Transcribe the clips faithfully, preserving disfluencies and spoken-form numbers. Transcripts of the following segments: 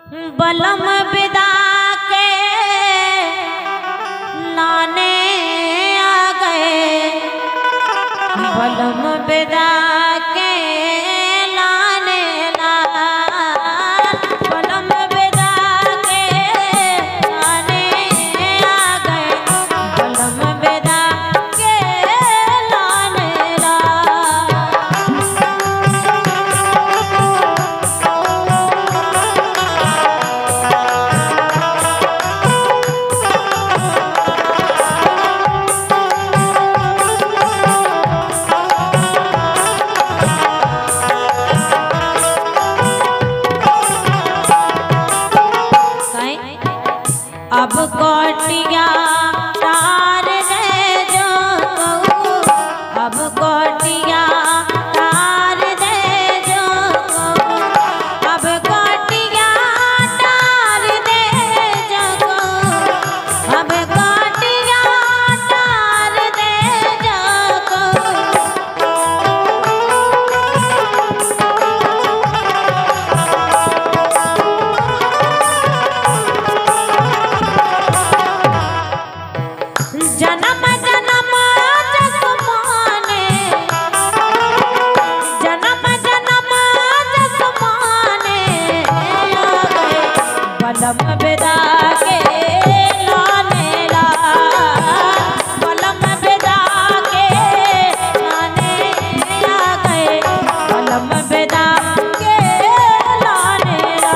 बलम विदा के लाने आ गए, बलम विदा के लाने ला, बलम विदा के लाने आ गए, बलम विदा के लाने ला। अब कोटिया तार दे जो, अब कोटिया तार दे जो, अब कोटिया तार दे जो, अब कोटिया तार दे जो। जन्म जन्म जसमाने, जन्म जन्म जसमाने आ गए, बलम विदा के लाने ला, बलम विदा के लाने आ गए, बलम विदा के लाने ला।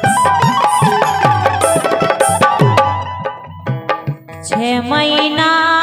छह महीना